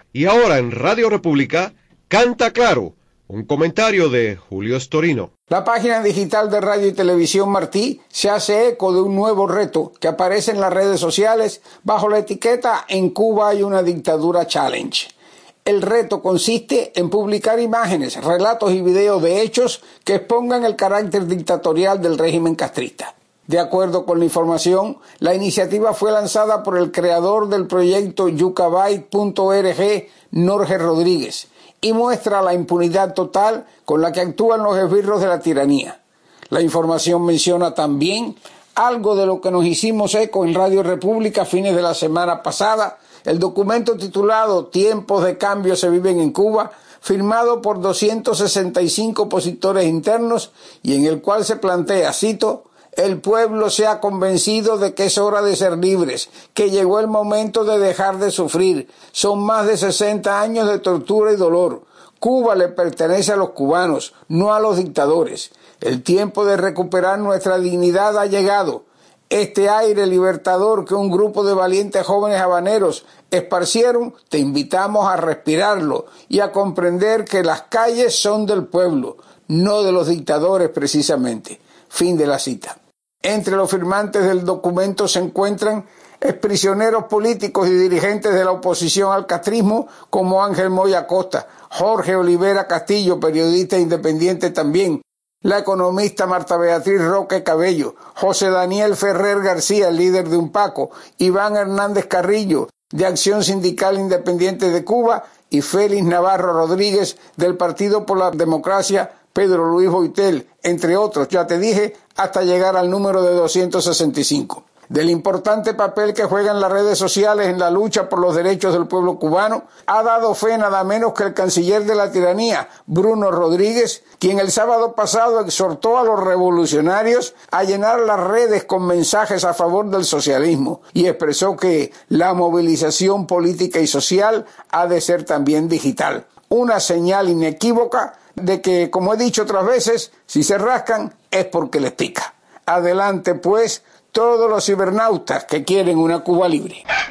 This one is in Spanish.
Y ahora en Radio República, Canta Claro, un comentario de Julio Storino. La página digital de Radio y Televisión Martí se hace eco de un nuevo reto que aparece en las redes sociales bajo la etiqueta "En Cuba hay una dictadura challenge". El reto consiste en publicar imágenes, relatos y videos de hechos que expongan el carácter dictatorial del régimen castrista. De acuerdo con la información, la iniciativa fue lanzada por el creador del proyecto Yucabay.org, Norge Rodríguez, y muestra la impunidad total con la que actúan los esbirros de la tiranía. La información menciona también algo de lo que nos hicimos eco en Radio República a fines de la semana pasada, el documento titulado "Tiempos de cambio se viven en Cuba", firmado por 265 opositores internos y en el cual se plantea, cito: "El pueblo se ha convencido de que es hora de ser libres, que llegó el momento de dejar de sufrir. Son más de 60 años de tortura y dolor. Cuba le pertenece a los cubanos, no a los dictadores. El tiempo de recuperar nuestra dignidad ha llegado. Este aire libertador que un grupo de valientes jóvenes habaneros esparcieron, te invitamos a respirarlo y a comprender que las calles son del pueblo, no de los dictadores precisamente". Fin de la cita. Entre los firmantes del documento se encuentran exprisioneros políticos y dirigentes de la oposición al castrismo como Ángel Moya Costa, Jorge Olivera Castillo, periodista independiente también, la economista Marta Beatriz Roque Cabello, José Daniel Ferrer García, líder de UNPACO, Iván Hernández Carrillo, de Acción Sindical Independiente de Cuba, y Félix Navarro Rodríguez, del Partido por la Democracia, Pedro Luis Boitel, entre otros, ya te dije, hasta llegar al número de 265. Del importante papel que juegan las redes sociales en la lucha por los derechos del pueblo cubano, ha dado fe nada menos que el canciller de la tiranía, Bruno Rodríguez, quien el sábado pasado exhortó a los revolucionarios a llenar las redes con mensajes a favor del socialismo y expresó que la movilización política y social ha de ser también digital. Una señal inequívoca de que, como he dicho otras veces, si se rascan es porque les pica. Adelante, pues, todos los cibernautas que quieren una Cuba libre.